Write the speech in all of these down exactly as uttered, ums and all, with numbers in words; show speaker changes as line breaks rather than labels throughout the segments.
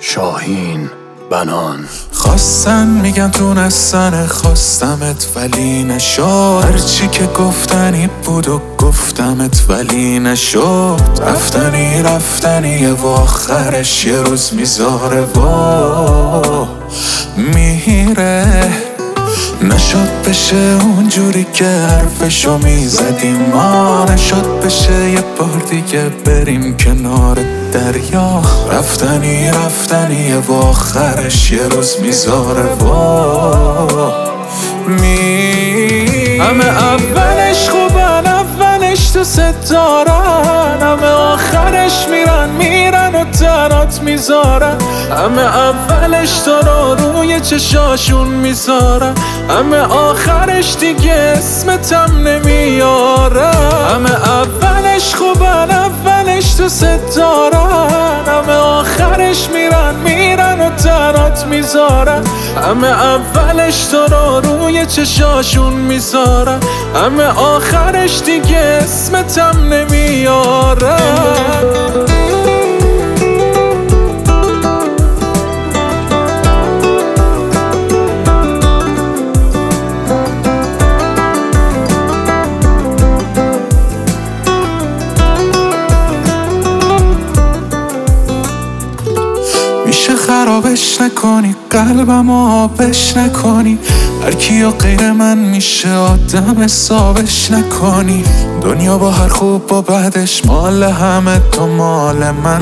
شاهین بنان.
خواستن میگن تونستن خواستمت ولی نشد، هرچی که گفتنی بود و گفتمت ولی نشد. رفتنی رفتنی و آخرش یه روز میذاره و میره. نشد بشه اونجوری که حرفشو میزدیم ما، نشد بشه یه بار دیگه بریم کنار دریا. رفتنی رفتنی و آخرش یه روز میذاره و می همه اولش خوبن، اولش تو ستارن، همه آخرش میرن میرن و تنات میذارن. همه اولش تو رو روی چشاشون میذارن، همه آخرش دیگه اسمتم نمیارن. همه اولش خوبن، اولش تو ستارن، همه آخرش میرن میرن و تنات میذارن. همه اولش تو رو روی چشاشون میذارن، همه آخرش دیگه اسمتم نمیارن. میشه خرابش نکنی، قلبم آبش نکنی، هر کیو غیر من میشه آدم حسابش نکنی. دنیا با هر خوب با بعدش مال همه تو مال من.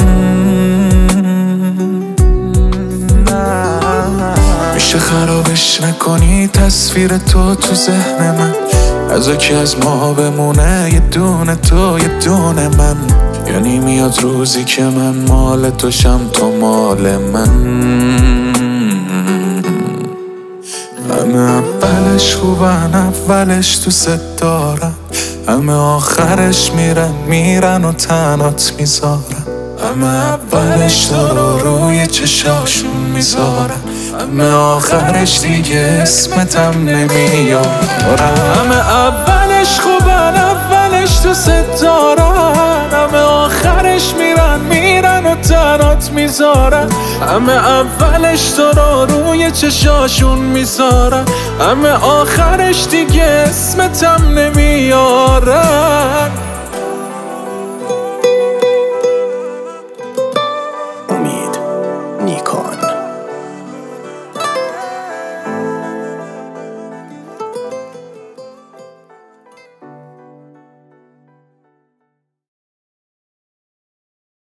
میشه خرابش نکنی تصویر تو تو ذهن من، از کی از ما بمونه یه دونه تو یه دونه من. یعنی میاد روزی که من مال تو شم تو مال من. همه اولش خوبن، اولش تو ست دارن، همه آخرش میرن میرن و تنات میذارن. همه اولش تو رو روی چشاشون میذارن، همه آخرش دیگه اسمتم نمیارن. همه اولش خوبن، اولش تو ست دارن، همه آخرش میرن میرن و تنات میذارن. همه اولش تو رو روی چشاشون میذارن، همه آخرش دیگه اسمتم نمیارن.